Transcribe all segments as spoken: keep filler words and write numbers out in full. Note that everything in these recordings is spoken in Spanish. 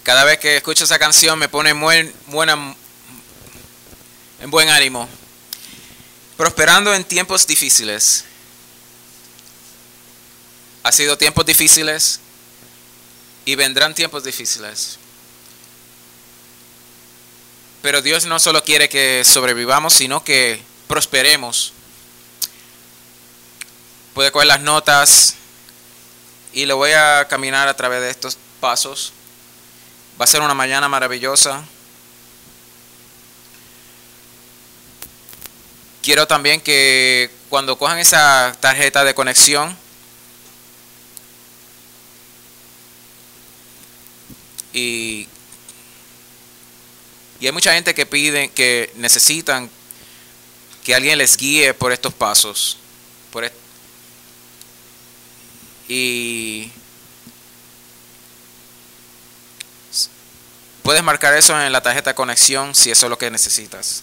Cada vez que escucho esa canción me pone muy, buena, en buen ánimo. Prosperando en tiempos difíciles. Ha sido tiempos difíciles y vendrán tiempos difíciles. Pero Dios no solo quiere que sobrevivamos, sino que prosperemos. Puede coger las notas y le voy a caminar a través de estos pasos. Va a ser una mañana maravillosa. Quiero también que cuando cojan esa tarjeta de conexión y, y hay mucha gente que piden, que necesitan que alguien les guíe por estos pasos. Por est- y puedes marcar eso en la tarjeta de conexión si eso es lo que necesitas.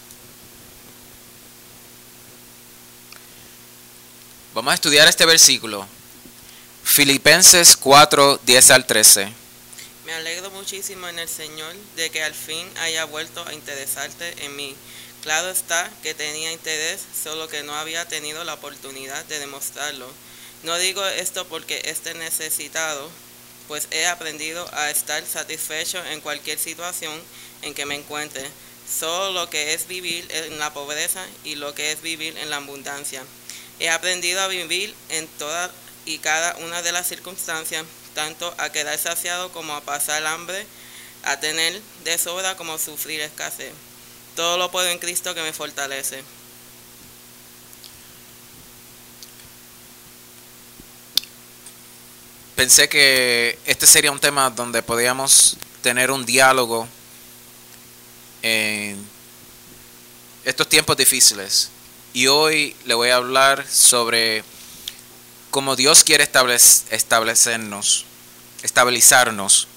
Vamos a estudiar este versículo. Filipenses cuatro, diez al trece. Me alegro muchísimo en el Señor de que al fin haya vuelto a interesarte en mí. Claro está que tenía interés, solo que no había tenido la oportunidad de demostrarlo. No digo esto porque esté necesitado, pues he aprendido a estar satisfecho en cualquier situación en que me encuentre. Solo lo que es vivir en la pobreza y lo que es vivir en la abundancia. He aprendido a vivir en toda y cada una de las circunstancias, tanto a quedar saciado como a pasar hambre, a tener de sobra como a sufrir escasez. Todo lo puedo en Cristo que me fortalece. Pensé que este sería un tema donde podíamos tener un diálogo en estos tiempos difíciles. Y hoy le voy a hablar sobre cómo Dios quiere establecernos, estabilizarnos.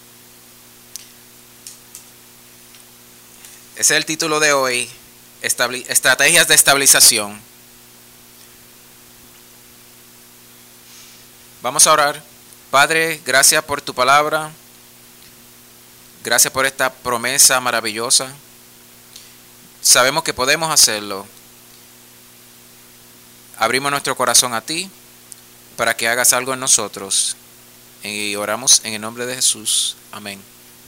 Ese es el título de hoy, estrategias de estabilización. Vamos a orar. Padre, gracias por tu palabra. Gracias por esta promesa maravillosa. Sabemos que podemos hacerlo. Abrimos nuestro corazón a ti para que hagas algo en nosotros. Y oramos en el nombre de Jesús. Amén.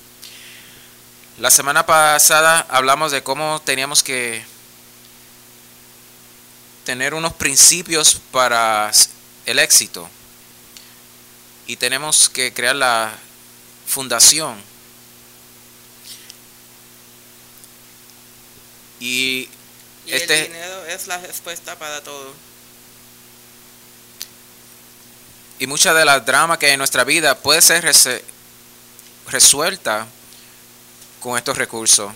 La semana pasada hablamos de cómo teníamos que tener unos principios para el éxito. Y tenemos que crear la fundación. Y, y este, el dinero es la respuesta para todo. Y mucha de la drama que hay en nuestra vida puede ser res- resuelta con estos recursos.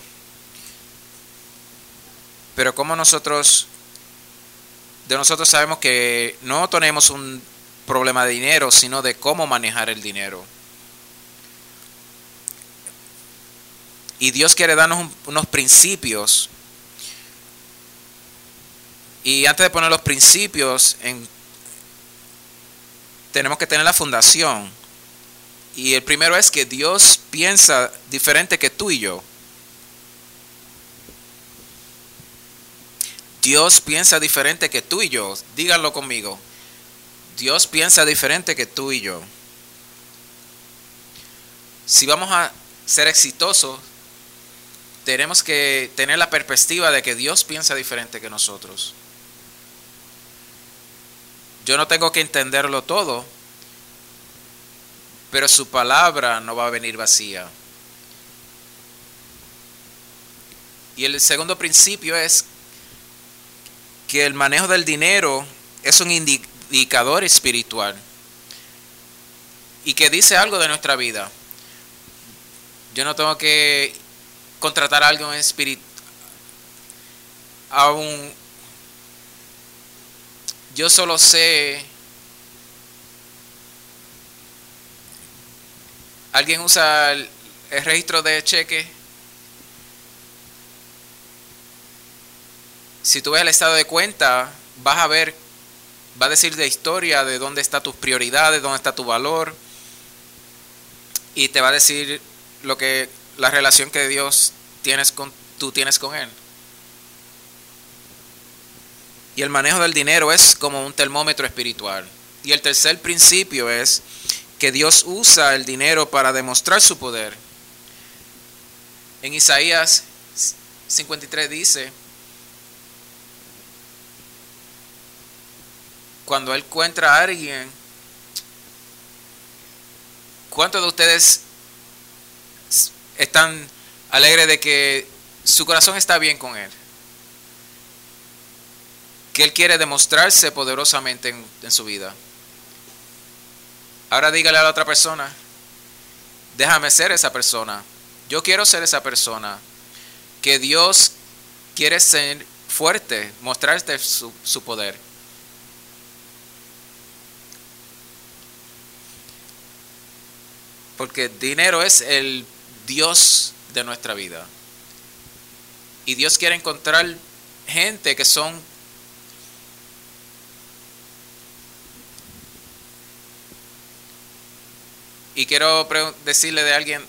Pero como nosotros, de nosotros sabemos que no tenemos un problema de dinero, sino de cómo manejar el dinero. Y Dios quiere darnos un, unos principios. Y antes de poner los principios, en, tenemos que tener la fundación. Y el primero es que Dios piensa diferente que tú y yo. Dios piensa diferente que tú y yo. Díganlo conmigo. Dios piensa diferente que tú y yo. Si vamos a ser exitosos, tenemos que tener la perspectiva de que Dios piensa diferente que nosotros. Yo no tengo que entenderlo todo, pero su palabra no va a venir vacía. Y el segundo principio es que el manejo del dinero es un indicador espiritual y que dice algo de nuestra vida. Yo no tengo que contratar a alguien espiritual, a un, yo solo sé, alguien usa el, el registro de cheque. Si tú ves el estado de cuenta, vas a ver, va a decir de historia de dónde están tus prioridades, dónde está tu valor, y te va a decir lo que la relación que Dios tienes con tú tienes con él. Y el manejo del dinero es como un termómetro espiritual. Y el tercer principio es que Dios usa el dinero para demostrar su poder. En Isaías cincuenta y tres dice, cuando él encuentra a alguien, ¿cuántos de ustedes están alegres de que su corazón está bien con él? Que él quiere demostrarse poderosamente en, en su vida. Ahora dígale a la otra persona, déjame ser esa persona. Yo quiero ser esa persona. Que Dios quiere ser fuerte, mostrarte su, su poder. Porque el dinero es el Dios de nuestra vida. Y Dios quiere encontrar gente que son y quiero decirle de alguien,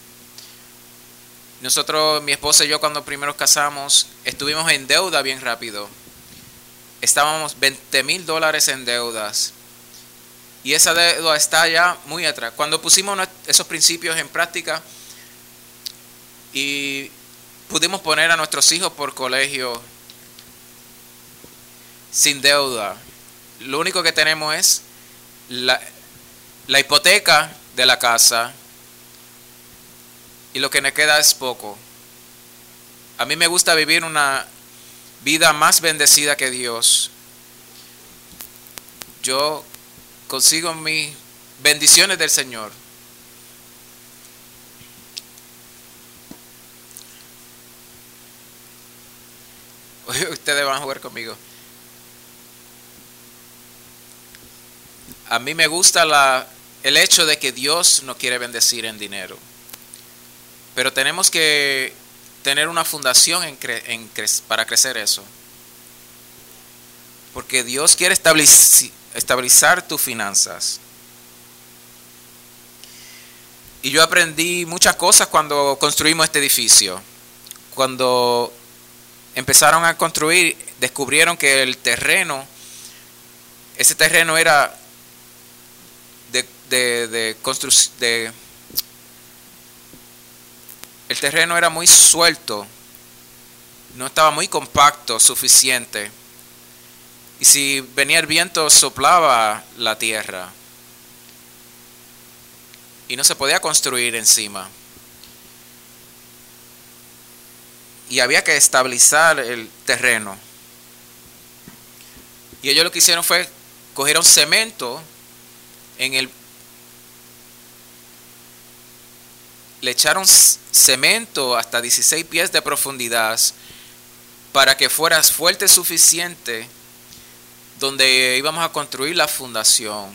nosotros, mi esposa y yo, cuando primero casamos, estuvimos en deuda bien rápido. Estábamos veinte mil dólares en deudas. Y esa deuda está ya muy atrás. Cuando pusimos esos principios en práctica y pudimos poner a nuestros hijos por colegio sin deuda, lo único que tenemos es la, la hipoteca de la casa y lo que me queda es poco. A mí me gusta vivir una vida más bendecida que Dios. Yo consigo mis bendiciones del Señor. Ustedes van a jugar conmigo. A mí me gusta la, el hecho de que Dios nos quiere bendecir en dinero. Pero tenemos que tener una fundación en cre, en cre, para crecer eso. Porque Dios quiere establecer, estabilizar tus finanzas. Y yo aprendí muchas cosas cuando construimos este edificio. Cuando empezaron a construir, descubrieron que el terreno, ese terreno era de, de, de construcción, de, el terreno era muy suelto, no estaba muy compacto, suficiente. Y si venía el viento, soplaba la tierra. Y no se podía construir encima. Y había que estabilizar el terreno. Y ellos lo que hicieron fue, cogieron cemento en el... Le echaron cemento hasta dieciséis pies de profundidad para que fuera fuerte suficiente donde íbamos a construir la fundación.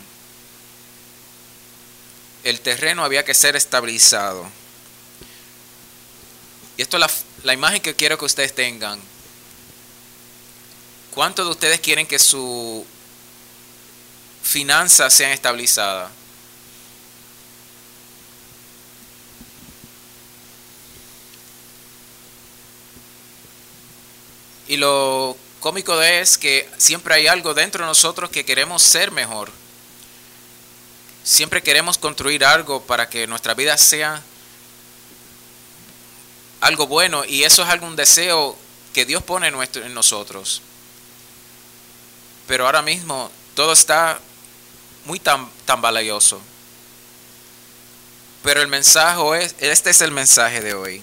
El terreno había que ser estabilizado. Y esto es la, la imagen que quiero que ustedes tengan. ¿Cuántos de ustedes quieren que su finanzas sean estabilizadas? Y lo cómico de es que siempre hay algo dentro de nosotros que queremos ser mejor. Siempre queremos construir algo para que nuestra vida sea algo bueno. Y eso es algún deseo que Dios pone en nosotros. Pero ahora mismo todo está muy tam, tambaleoso. Pero el mensaje es, este es el mensaje de hoy.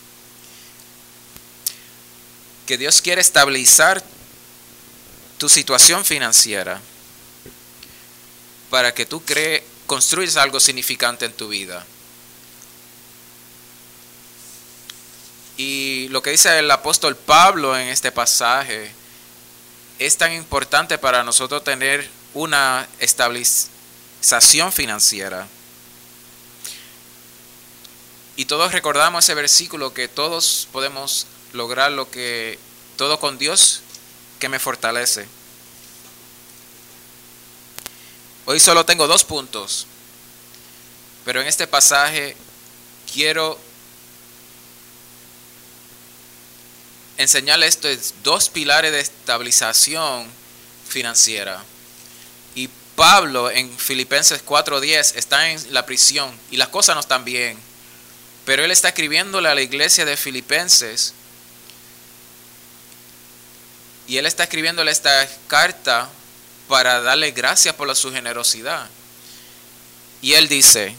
Que Dios quiere estabilizar tu situación financiera para que tú crees, construyas algo significante en tu vida. Y lo que dice el apóstol Pablo en este pasaje es tan importante para nosotros tener una estabilización financiera. Y todos recordamos ese versículo que todos podemos lograr lo que todo con Dios que me fortalece. Hoy solo tengo dos puntos, pero en este pasaje quiero enseñarle esto, es dos pilares de estabilización financiera. Y Pablo en Filipenses cuatro diez está en la prisión y las cosas no están bien. Pero él está escribiéndole a la iglesia de Filipenses y él está escribiéndole esta carta para darle gracias por la, su generosidad. Y él dice,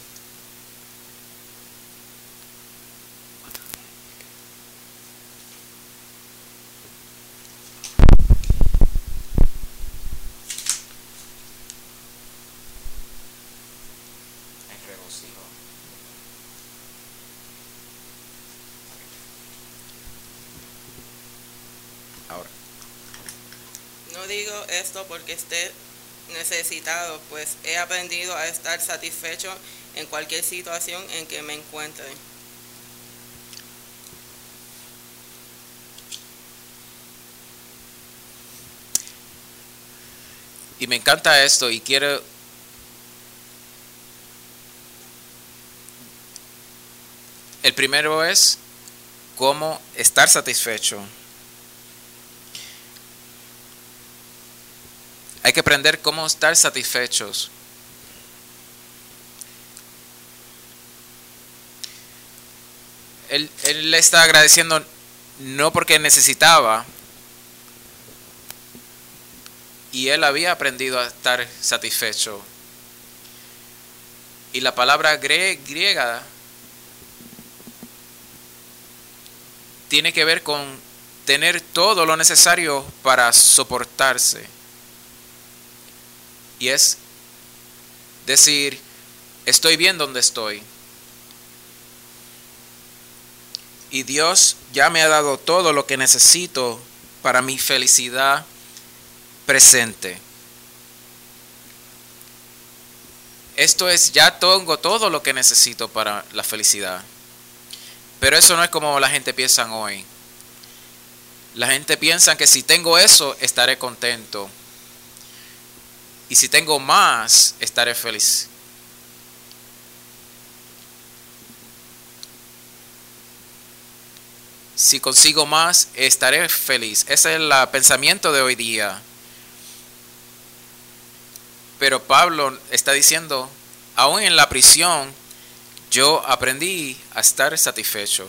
ahora, No digo esto porque esté necesitado, pues he aprendido a estar satisfecho en cualquier situación en que me encuentre. y me encanta esto y quiero el primero es cómo estar satisfecho. Hay que aprender cómo estar satisfechos. Él, él le está agradeciendo no porque necesitaba, y él había aprendido a estar satisfecho. Y la palabra gre- griega tiene que ver con tener todo lo necesario para soportarse. Y es decir, estoy bien donde estoy. Y Dios ya me ha dado todo lo que necesito para mi felicidad presente. Esto es, ya tengo todo lo que necesito para la felicidad. Pero eso no es como la gente piensa hoy. La gente piensa que si tengo eso, estaré contento. Y si tengo más, estaré feliz. Si consigo más, estaré feliz. Ese es el pensamiento de hoy día. Pero Pablo está diciendo, aún en la prisión, yo aprendí a estar satisfecho.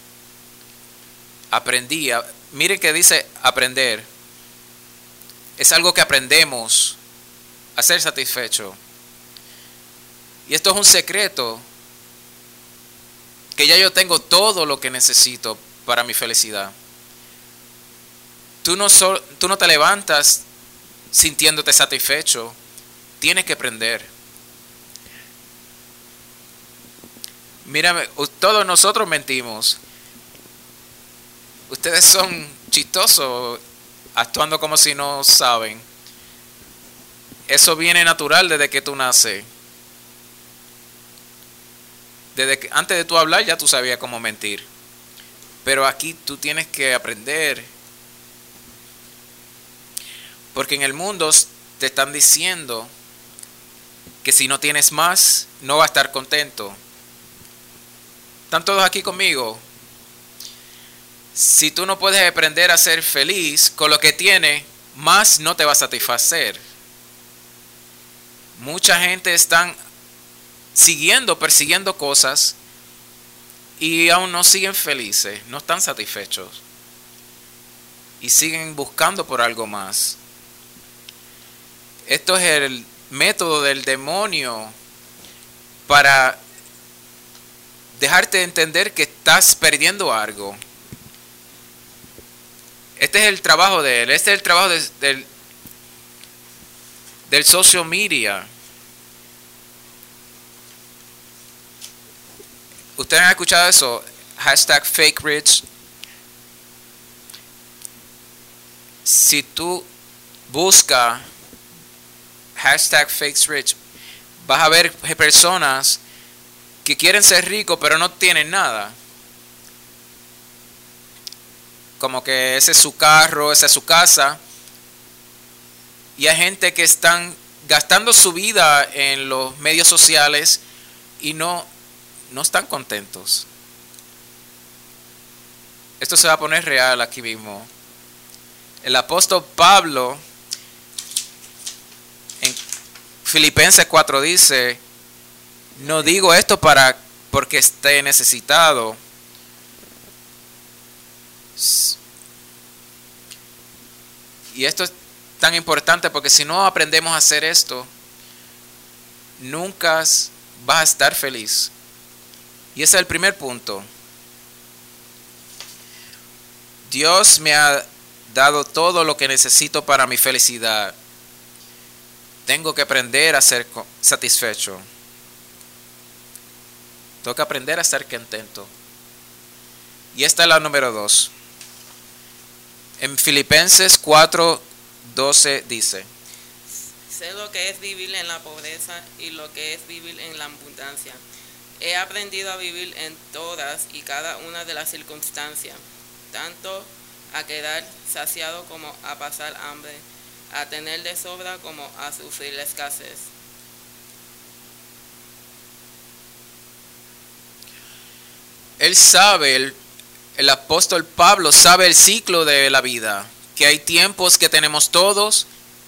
Aprendí. A, miren que dice aprender. Es algo que aprendemos a ser satisfecho. Y esto es un secreto, que ya yo tengo todo lo que necesito para mi felicidad. Tú no, so, tú no te levantas sintiéndote satisfecho. Tienes que aprender. Mírame, todos nosotros mentimos. Ustedes son chistosos actuando como si no saben. Eso viene natural desde que tú naces. Desde que, antes de tú hablar ya tú sabías cómo mentir. Pero aquí tú tienes que aprender. Porque en el mundo te están diciendo que si no tienes más, no vas a estar contento. ¿Están todos aquí conmigo? Si tú no puedes aprender a ser feliz con lo que tienes, más no te va a satisfacer. Mucha gente están siguiendo, persiguiendo cosas y aún no siguen felices, no están satisfechos y siguen buscando por algo más. Esto es el método del demonio para dejarte entender que estás perdiendo algo. Este es el trabajo de él, este es el trabajo de, del, del social media. ¿Ustedes han escuchado eso? Hashtag fake rich. Si tú buscas hashtag fake rich, vas a ver personas que quieren ser ricos pero no tienen nada. Como que ese es su carro, esa es su casa. Y hay gente que están gastando su vida en los medios sociales y no, no están contentos. Esto se va a poner real aquí mismo. El apóstol Pablo en Filipenses cuatro dice, no digo esto para porque esté necesitado, y esto es tan importante porque si no aprendemos a hacer esto, nunca vas a estar feliz. Y ese es el primer punto. Dios me ha dado todo lo que necesito para mi felicidad. Tengo que aprender a ser satisfecho. Tengo que aprender a estar contento. Y esta es la número dos. En Filipenses cuatro doce dice, sé lo que es vivir en la pobreza y lo que es vivir en la abundancia. He aprendido a vivir en todas y cada una de las circunstancias, tanto a quedar saciado como a pasar hambre, a tener de sobra como a sufrir la escasez. Él sabe, el, el apóstol Pablo sabe el ciclo de la vida, que hay tiempos que tenemos todos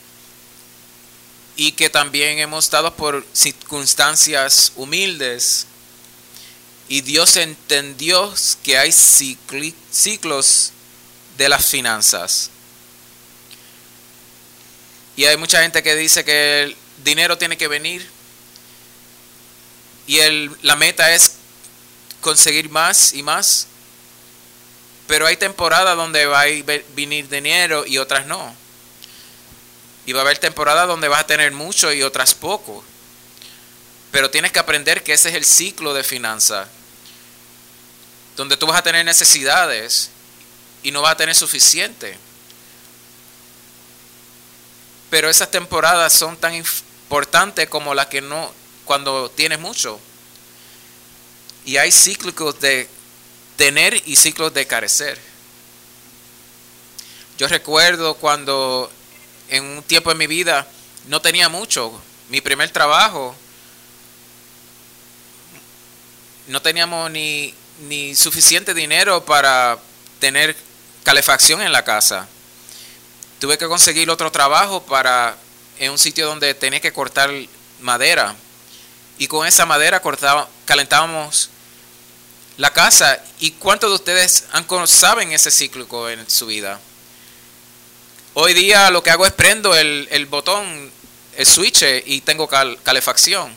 y que también hemos estado por circunstancias humildes. Y Dios entendió que hay cicli, ciclos de las finanzas. Y hay mucha gente que dice que el dinero tiene que venir y el, la meta es conseguir más y más. Pero hay temporadas donde va a venir dinero y otras no. Y va a haber temporadas donde vas a tener mucho y otras poco. Pero tienes que aprender que ese es el ciclo de finanzas, donde tú vas a tener necesidades y no vas a tener suficiente. Pero esas temporadas son tan importantes como las que no, cuando tienes mucho. Y hay ciclos de tener y ciclos de carecer. Yo recuerdo cuando en un tiempo en mi vida no tenía mucho. Mi primer trabajo, no teníamos ni, ni suficiente dinero para tener calefacción en la casa. Tuve que conseguir otro trabajo para en un sitio donde tenía que cortar madera. Y con esa madera cortaba, calentábamos la casa. ¿Y cuántos de ustedes han, saben ese cíclico en su vida? Hoy día lo que hago es prendo el, el botón, el switch y tengo cal, calefacción.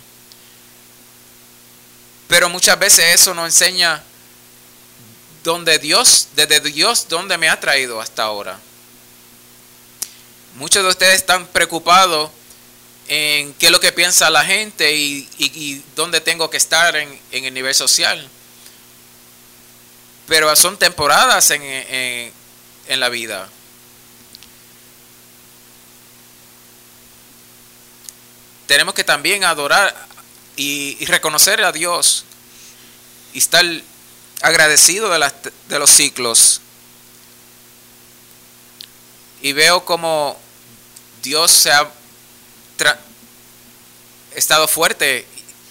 Pero muchas veces eso nos enseña donde Dios, desde Dios, dónde me ha traído hasta ahora. Muchos de ustedes están preocupados en qué es lo que piensa la gente y, y, y dónde tengo que estar en, en el nivel social. Pero son temporadas en, en, en la vida. Tenemos que también adorar y, y reconocer a Dios y estar agradecido de, las, de los ciclos. Y veo como Dios se ha tra- estado fuerte.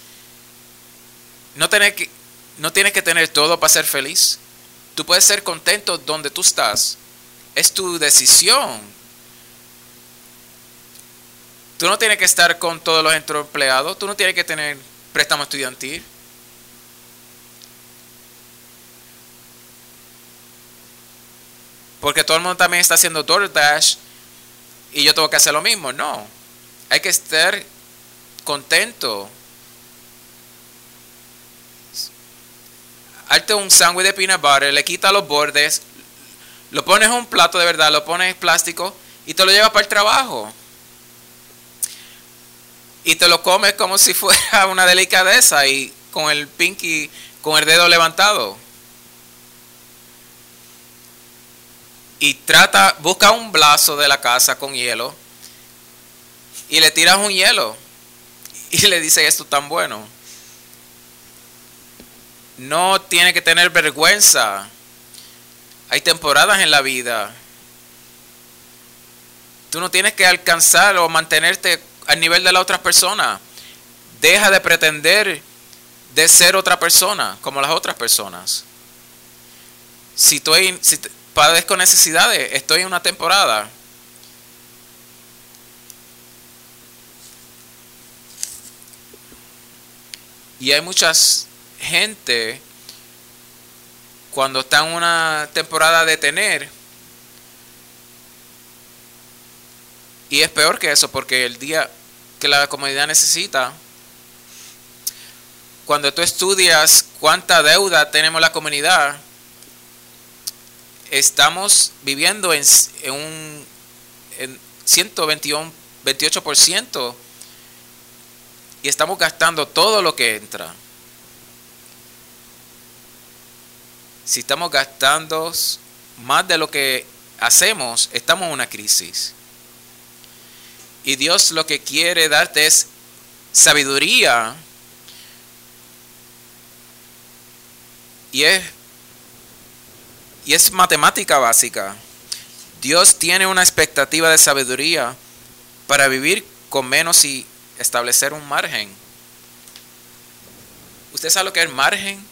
No tienes que, no tienes que tener todo para ser feliz. Tú puedes ser contento donde tú estás. Es tu decisión. Tú no tienes que estar con todos los empleados. Tú no tienes que tener préstamo estudiantil. Porque todo el mundo también está haciendo DoorDash y yo tengo que hacer lo mismo. No. Hay que estar contento. Hazte un sándwich de peanut butter, le quitas los bordes, lo pones en un plato de verdad, lo pones en plástico y te lo llevas para el trabajo. Y te lo comes como si fuera una delicadeza y con el pinky, con el dedo levantado. Y trata, busca un vaso de la casa con hielo y le tiras un hielo y le dices esto tan bueno. No tiene que tener vergüenza. Hay temporadas en la vida. Tú no tienes que alcanzar o mantenerte al nivel de la otra persona. Deja de pretender de ser otra persona, como las otras personas. Si estoy, si padezco necesidades, estoy en una temporada. Y hay muchas gente cuando está en una temporada de tener. Y es peor que eso, porque el día que la comunidad necesita, cuando tú estudias cuánta deuda tenemos la comunidad, estamos viviendo en, en un en ciento veintiocho por ciento y estamos gastando todo lo que entra. Si estamos gastando más de lo que hacemos, estamos en una crisis. Y Dios lo que quiere darte es sabiduría. Y es, y es matemática básica. Dios tiene una expectativa de sabiduría para vivir con menos y establecer un margen. ¿Usted sabe lo que es margen?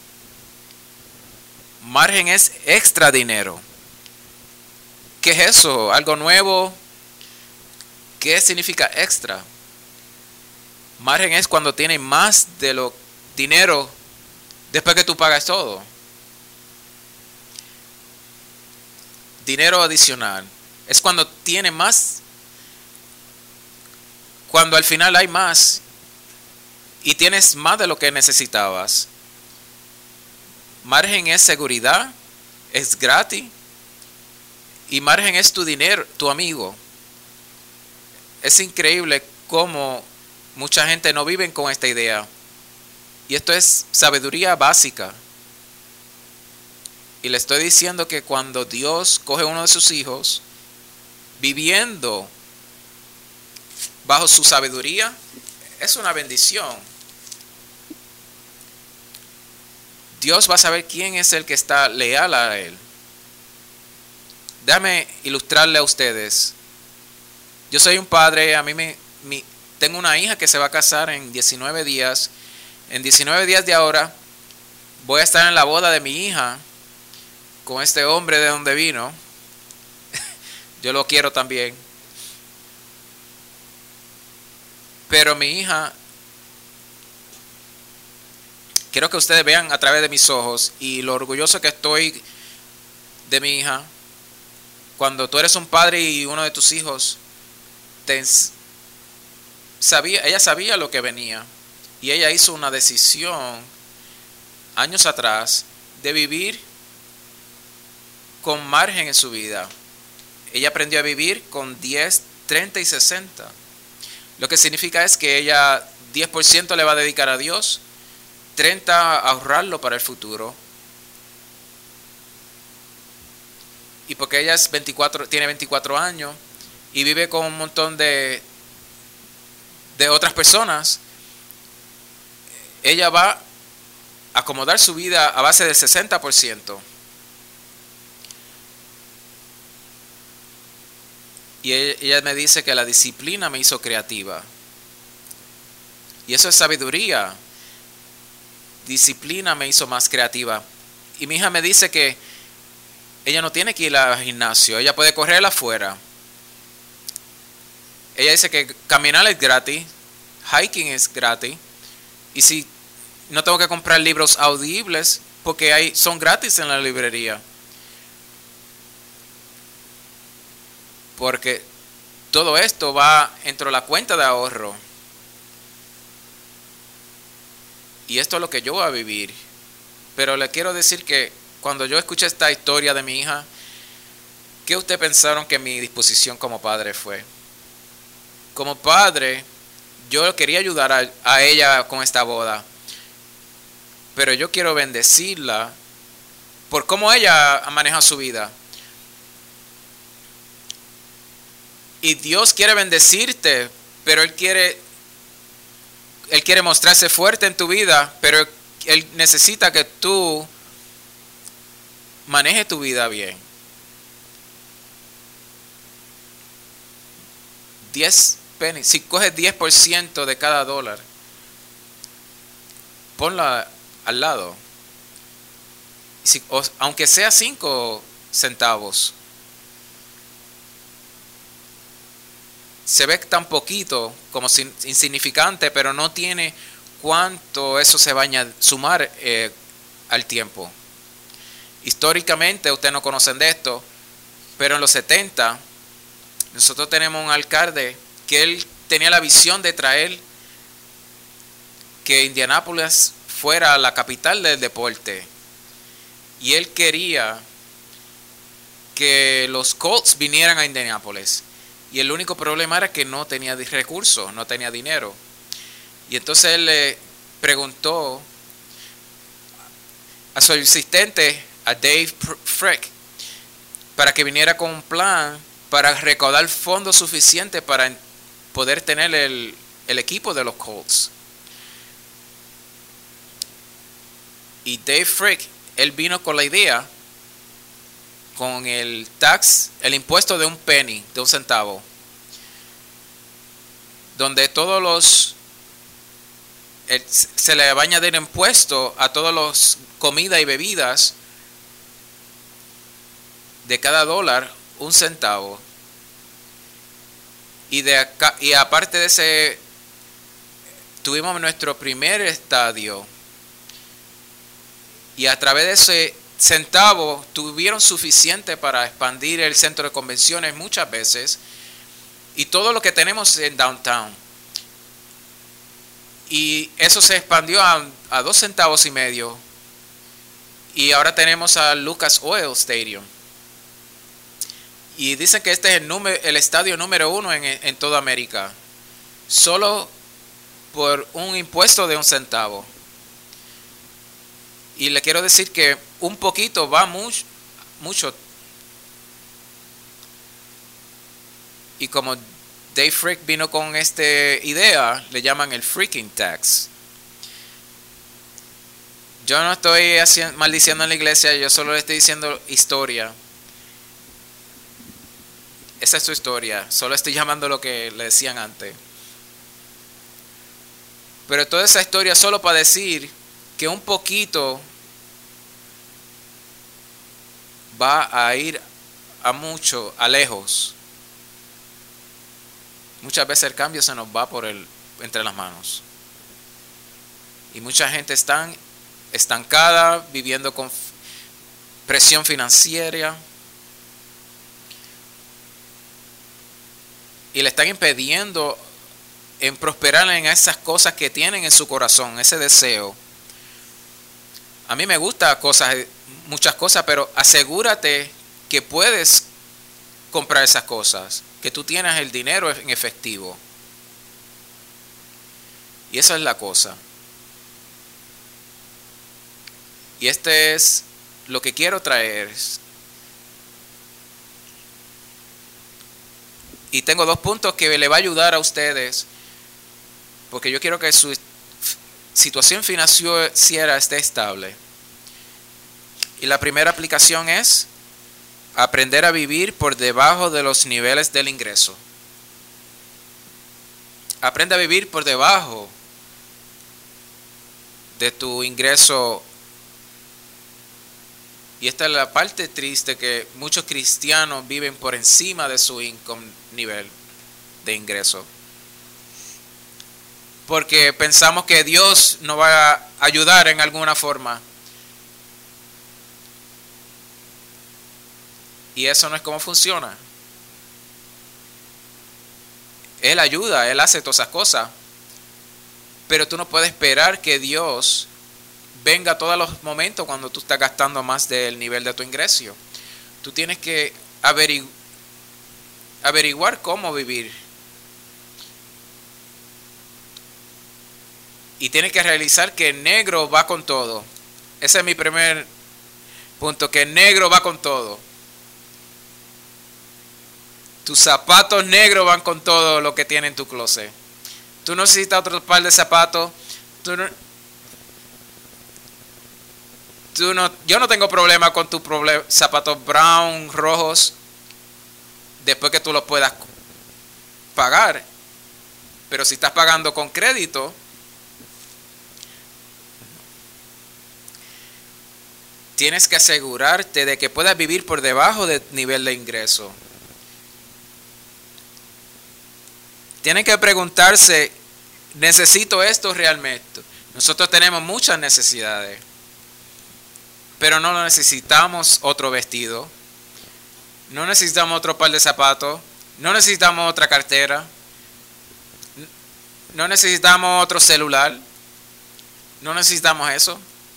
Margen es extra dinero. ¿Qué es eso? ¿Algo nuevo? ¿Qué significa extra? Margen es cuando tienes más de lo dinero después que tú pagas todo. Dinero adicional. Es cuando tiene más. Cuando al final hay más. Y tienes más de lo que necesitabas. Margen es seguridad. Es gratis. Y margen es tu dinero, tu amigo. Es increíble cómo mucha gente no vive con esta idea. Y esto es sabiduría básica. Y le estoy diciendo que cuando Dios coge uno de sus hijos, viviendo bajo su sabiduría, es una bendición. Dios va a saber quién es el que está leal a Él. Déjame ilustrarle a ustedes. Yo soy un padre, a mí me, mi, tengo una hija que se va a casar en diecinueve días. En diecinueve días de ahora voy a estar en la boda de mi hija con este hombre de donde vino. Yo lo quiero también. Pero mi hija, quiero que ustedes vean a través de mis ojos y lo orgulloso que estoy de mi hija. Cuando tú eres un padre y uno de tus hijos te, sabía, ella sabía lo que venía y ella hizo una decisión años atrás de vivir con margen en su vida. Ella aprendió a vivir con diez, treinta y sesenta. Lo que significa es que ella diez por ciento le va a dedicar a Dios, treinta a ahorrarlo para el futuro. Y porque ella es veinticuatro, tiene veinticuatro años y vive con un montón de, de otras personas, ella va a acomodar su vida a base del sesenta por ciento. Y ella me dice que la disciplina me hizo creativa. Y eso es sabiduría. Disciplina me hizo más creativa. Y mi hija me dice que ella no tiene que ir al gimnasio. Ella puede correr afuera. Ella dice que caminar es gratis. Hiking es gratis. Y si no tengo que comprar libros audibles porque hay, son gratis en la librería. Porque todo esto va dentro de la cuenta de ahorro. Y esto es lo que yo voy a vivir. Pero le quiero decir que cuando yo escuché esta historia de mi hija, ¿qué ustedes pensaron que mi disposición como padre fue? Como padre, yo quería ayudar a, a ella con esta boda. Pero yo quiero bendecirla por cómo ella ha manejado su vida. Y Dios quiere bendecirte, pero Él quiere, Él quiere mostrarse fuerte en tu vida, pero Él necesita que tú manejes tu vida bien. diez pennies, si coges diez por ciento de cada dólar, ponla al lado. Si, o, aunque sea cinco centavos. Se ve tan poquito, como sin, insignificante, pero no tiene cuánto eso se va a sumar eh, al tiempo. Históricamente, ustedes no conocen de esto, pero en los setenta, nosotros tenemos un alcalde que él tenía la visión de traer que Indianápolis fuera la capital del deporte. Y él quería que los Colts vinieran a Indianápolis. Y el único problema era que no tenía recursos, no tenía dinero. Y entonces él le preguntó a su asistente, a Dave Frick, para que viniera con un plan para recaudar fondos suficientes para poder tener el, el equipo de los Colts. Y Dave Frick, él vino con la idea, con el tax, el impuesto de un penny, de un centavo, donde todos los, el, se le va a añadir impuesto a todos los comida y bebidas de cada dólar un centavo. Y, de acá, y aparte de ese, tuvimos nuestro primer estadio. Y a través de ese centavo tuvieron suficiente para expandir el centro de convenciones muchas veces. Y todo lo que tenemos en downtown. Y eso se expandió a, a dos centavos y medio. Y ahora tenemos a Lucas Oil Stadium. Y dicen que este es el, número, el estadio número uno en, en toda América. Solo por un impuesto de un centavo. Y le quiero decir que un poquito va mucho, mucho. Y como Dave Frick vino con esta idea, le llaman el freaking tax. Yo no estoy haciendo, maldiciendo en la iglesia, yo solo le estoy diciendo historia. Esa es su historia, solo estoy llamando lo que le decían antes. Pero toda esa historia solo para decir que un poquito va a ir a mucho, a lejos. Muchas veces el cambio se nos va por el, entre las manos. Y mucha gente está estancada, viviendo con presión financiera. Y le están impidiendo en prosperar en esas cosas que tienen en su corazón, ese deseo. A mí me gustan cosas, muchas cosas, pero asegúrate que puedes comprar esas cosas, que tú tienes el dinero en efectivo. Y esa es la cosa. Y este es lo que quiero traer. Y tengo dos puntos que le va a ayudar a ustedes, porque yo quiero que su situación financiera esté estable. Y la primera aplicación es aprender a vivir por debajo de los niveles del ingreso. Aprende a vivir por debajo de tu ingreso. Y esta es la parte triste, que muchos cristianos viven por encima de su income, nivel de ingreso. Porque pensamos que Dios nos va a ayudar en alguna forma. Y eso no es como funciona. Él ayuda, Él hace todas esas cosas. Pero tú no puedes esperar que Dios venga a todos los momentos cuando tú estás gastando más del nivel de tu ingreso. Tú tienes que averigu- averiguar cómo vivir. Y tienes que realizar que el negro va con todo. Ese es mi primer punto, que el negro va con todo. Tus zapatos negros van con todo lo que tiene en tu closet. Tú no necesitas otro par de zapatos. Tú no, tú no, yo no tengo problema con tus zapatos brown, rojos, después que tú los puedas pagar. Pero si estás pagando con crédito, tienes que asegurarte de que puedas vivir por debajo del nivel de ingreso. Tienen que preguntarse, ¿necesito esto realmente? Nosotros tenemos muchas necesidades, pero no necesitamos otro vestido, no necesitamos otro par de zapatos, no necesitamos otra cartera, no necesitamos otro celular, no necesitamos eso.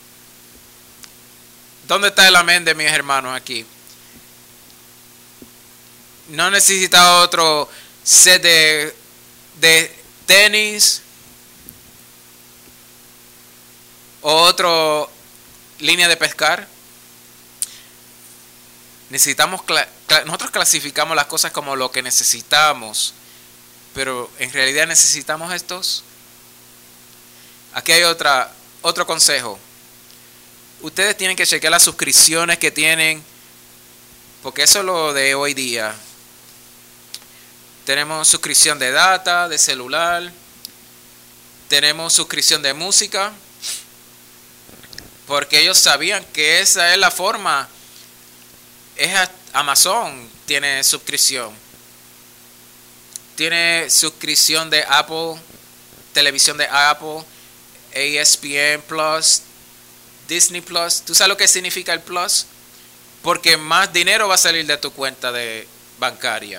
¿Dónde está el amén de mis hermanos aquí? No necesitamos otro set de, de tenis, o otra línea de pescar. Necesitamos, nosotros clasificamos las cosas como lo que necesitamos, pero en realidad necesitamos estos. Aquí hay otra, otro consejo. Ustedes tienen que chequear las suscripciones que tienen, porque eso es lo de hoy día. Tenemos suscripción de data, de celular, tenemos suscripción de música, porque ellos sabían que esa es la forma. Es Amazon tiene suscripción, tiene suscripción de Apple, televisión de Apple, A S P N Plus, Disney Plus. ¿Tú sabes lo que significa el Plus? Porque más dinero va a salir de tu cuenta de bancaria.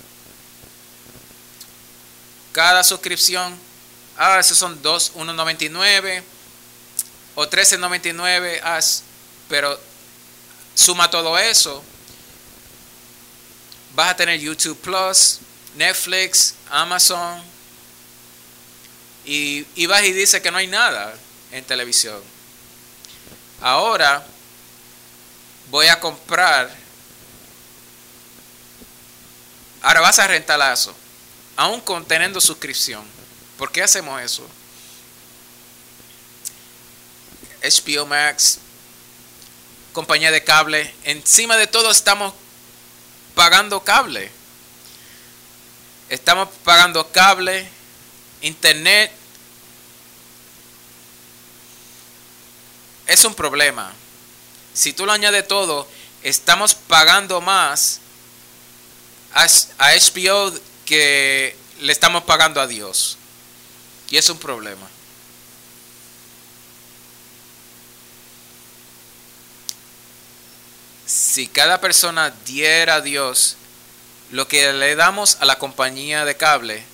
Cada suscripción, ah, esos son dos, uno noventa y nueve o trece noventa y nueve, ah, pero suma todo eso, vas a tener YouTube Plus, Netflix, Amazon, y, y vas y dices que no hay nada en televisión. Ahora voy a comprar, ahora vas a rentar eso, aún conteniendo suscripción. ¿Por qué hacemos eso? H B O Max, compañía de cable, encima de todo estamos pagando cable. Estamos pagando cable, internet. Es un problema. Si tú lo añades todo, estamos pagando más a, a H B O que le estamos pagando a Dios. Y es un problema. Si cada persona diera a Dios lo que le damos a la compañía de cable,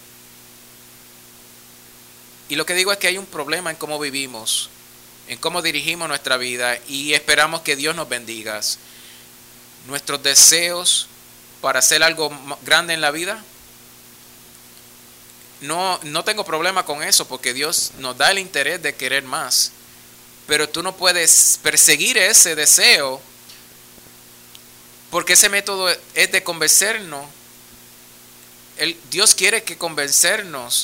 y lo que digo es que hay un problema en cómo vivimos, en cómo dirigimos nuestra vida, y esperamos que Dios nos bendiga. Nuestros deseos para hacer algo grande en la vida, no, no tengo problema con eso, porque Dios nos da el interés de querer más, pero tú no puedes perseguir ese deseo, porque ese método es de convencernos. El, Dios quiere que convencernos.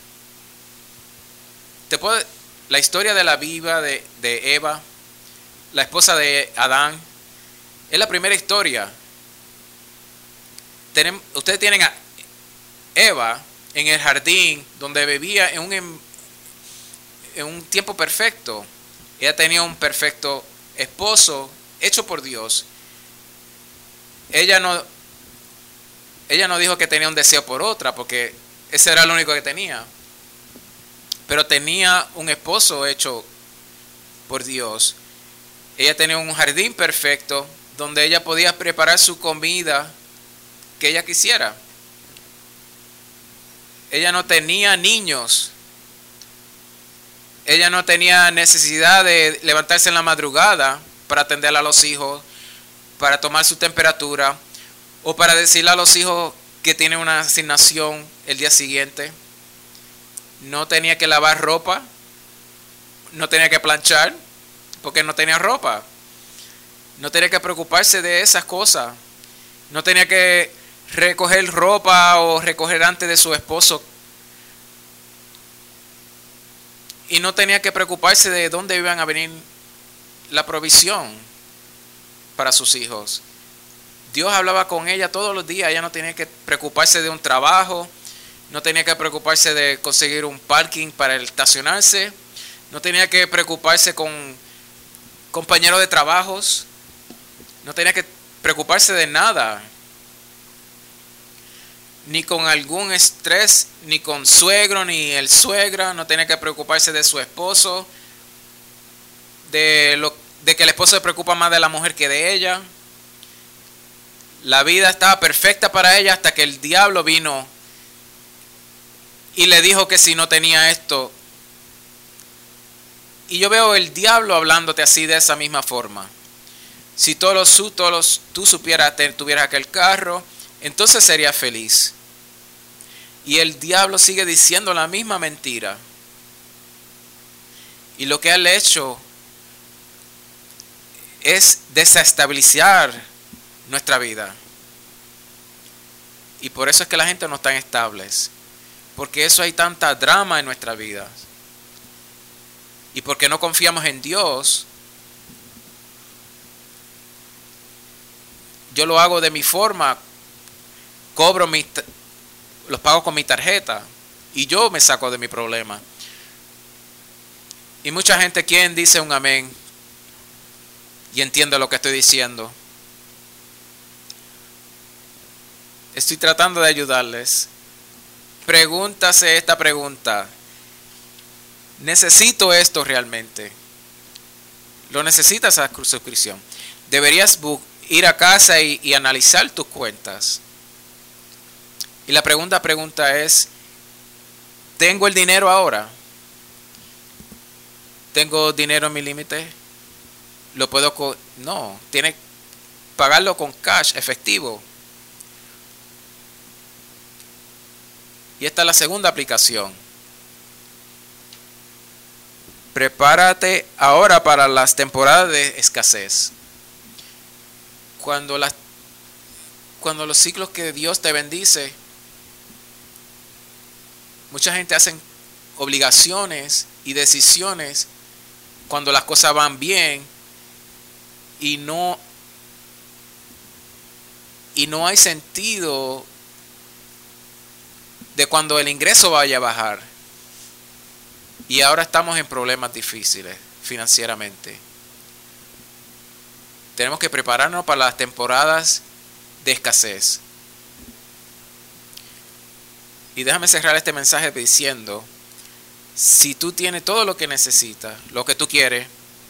Te puedo, la historia de la viva de, de Eva, la esposa de Adán, es la primera historia. Tenemos, ustedes tienen a Eva en el jardín donde vivía en un, en un tiempo perfecto. Ella tenía un perfecto esposo hecho por Dios. Ella no, ella no dijo que tenía un deseo por otra, porque ese era lo único que tenía. Pero tenía un esposo hecho por Dios. Ella tenía un jardín perfecto donde ella podía preparar su comida que ella quisiera. Ella no tenía niños. Ella no tenía necesidad de levantarse en la madrugada para atender a los hijos, para tomar su temperatura, o para decirle a los hijos que tienen una asignación el día siguiente. No tenía que lavar ropa, no tenía que planchar, porque no tenía ropa. No tenía que preocuparse de esas cosas. No tenía que recoger ropa o recoger antes de su esposo. Y no tenía que preocuparse de dónde iban a venir la provisión para sus hijos. Dios hablaba con ella todos los días. Ella no tenía que preocuparse de un trabajo, no tenía que preocuparse de conseguir un parking para estacionarse, no tenía que preocuparse con compañero de trabajos. No tenía que preocuparse de nada. Ni con algún estrés, ni con suegro, ni el suegra. No tenía que preocuparse de su esposo. De, lo, de que el esposo se preocupa más de la mujer que de ella. La vida estaba perfecta para ella hasta que el diablo vino y le dijo que si no tenía esto. Y yo veo el diablo hablándote así de esa misma forma. Si todos los, todos los, tú supieras, tuvieras aquel carro, entonces serías feliz. Y el diablo sigue diciendo la misma mentira. Y lo que él ha hecho es desestabilizar nuestra vida. Y por eso es que la gente no está estable. Porque eso hay tanta drama en nuestra vida. Y porque no confiamos en Dios. Yo lo hago de mi forma. Cobro mis, los pago con mi tarjeta. Y yo me saco de mi problema. Y mucha gente, ¿quién dice un amén? Y entiende lo que estoy diciendo. Estoy tratando de ayudarles. Pregúntase esta pregunta. ¿Necesito esto realmente? ¿Lo necesitas esa suscripción? Deberías ir a casa y, y analizar tus cuentas. Y la segunda pregunta es, ¿tengo el dinero ahora? ¿Tengo dinero en mi límite? ¿Lo puedo? Co- no, tiene que pagarlo con cash, efectivo. Y esta es la segunda aplicación. Prepárate ahora para las temporadas de escasez. Cuando, las, cuando los ciclos que Dios te bendice, mucha gente hace obligaciones y decisiones cuando las cosas van bien y no, y no hay sentido de cuando el ingreso vaya a bajar. Y ahora estamos en problemas difíciles financieramente. Tenemos que prepararnos para las temporadas de escasez. Y déjame cerrar este mensaje diciendo, si tú tienes todo lo que necesitas, lo que tú quieres,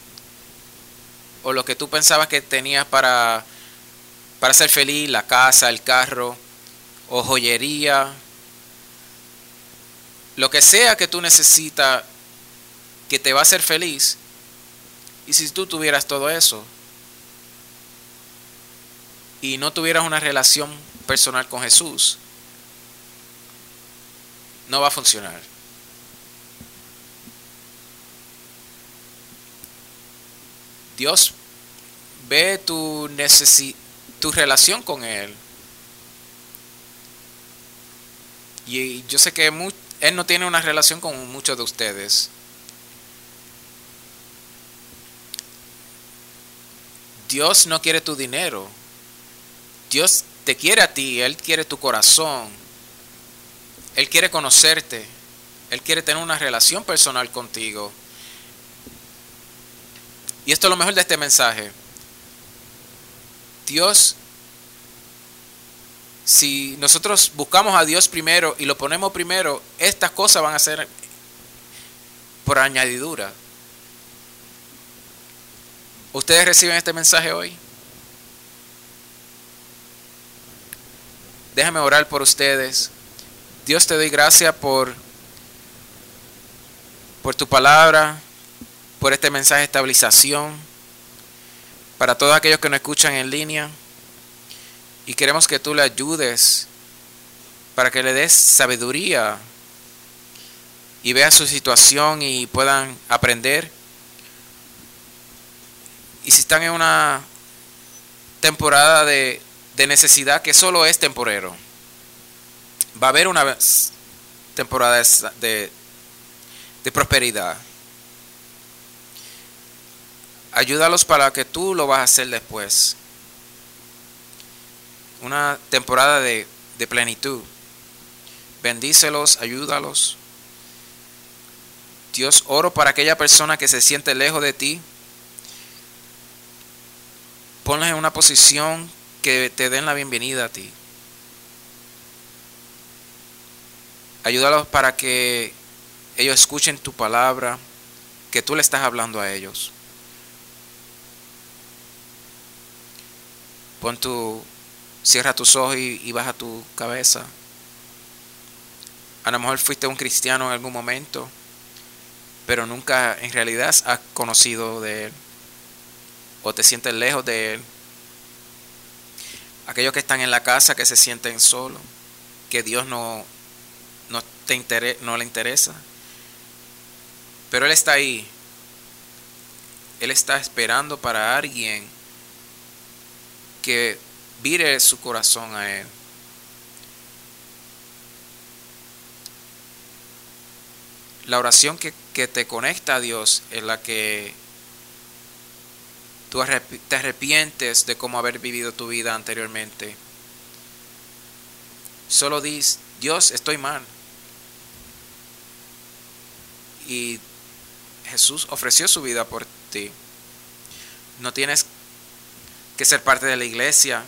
o lo que tú pensabas que tenías para, para ser feliz, la casa, el carro, o joyería, lo que sea que tú necesitas que te va a hacer feliz, y si tú tuvieras todo eso y no tuvieras una relación personal con Jesús, no va a funcionar. Dios ve tu, necesi- tu relación con Él. Y yo sé que mu- Él no tiene una relación con muchos de ustedes. Dios no quiere tu dinero. Dios te quiere a ti. Él quiere tu corazón. Él quiere conocerte. Él quiere tener una relación personal contigo. Y esto es lo mejor de este mensaje. Dios, si nosotros buscamos a Dios primero y lo ponemos primero, estas cosas van a ser por añadidura. ¿Ustedes reciben este mensaje hoy? Déjame orar por ustedes. Dios, te doy gracias por, por tu palabra, por este mensaje de estabilización, para todos aquellos que nos escuchan en línea. Y queremos que tú le ayudes para que le des sabiduría y vean su situación y puedan aprender. Y si están en una temporada de, de necesidad que solo es temporero, va a haber una temporada de, de prosperidad. Ayúdalos para que tú lo vas a hacer después. Una temporada de, de plenitud. Bendícelos, ayúdalos. Dios, oro para aquella persona que se siente lejos de ti. Ponlos en una posición que te den la bienvenida a ti. Ayúdalos para que ellos escuchen tu palabra, que tú le estás hablando a ellos. Pon tu, cierra tus ojos y, y baja tu cabeza. A lo mejor fuiste un cristiano en algún momento, pero nunca en realidad has conocido de Él, o te sientes lejos de Él. Aquellos que están en la casa, que se sienten solos, que Dios no, no, te inter- no le interesa. Pero Él está ahí. Él está esperando para alguien que vire su corazón a Él. La oración que, que te conecta a Dios es la que tú te arrepientes de cómo haber vivido tu vida anteriormente. Solo dices: Dios, estoy mal. Y Jesús ofreció su vida por ti. No tienes que ser parte de la iglesia.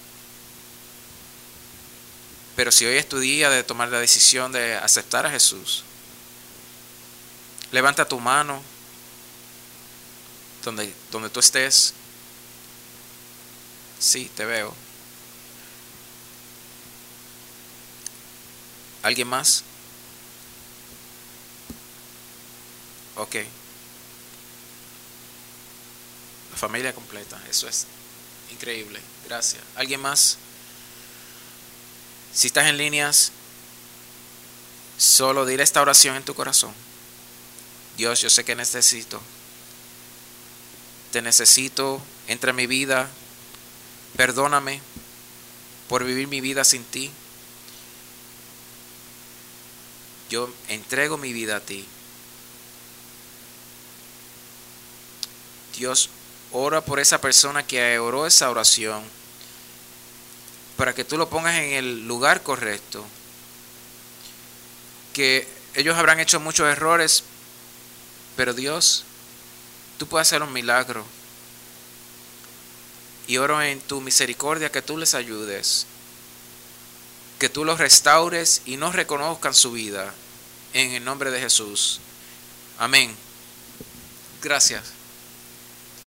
Pero si hoy es tu día de tomar la decisión de aceptar a Jesús, levanta tu mano donde, donde tú estés. Sí, te veo. ¿Alguien más? Ok. La familia completa. Eso es increíble. Gracias. ¿Alguien más? Si estás en líneas, solo dile esta oración en tu corazón. Dios, yo sé que necesito. Te necesito. Entra en mi vida. Perdóname por vivir mi vida sin ti. Yo entrego mi vida a ti. Dios, ora por esa persona que oró esa oración, para que tú lo pongas en el lugar correcto. Que ellos habrán hecho muchos errores, pero Dios, tú puedes hacer un milagro. Y oro en tu misericordia que tú les ayudes, que tú los restaures y no reconozcan su vida, en el nombre de Jesús. Amén. Gracias.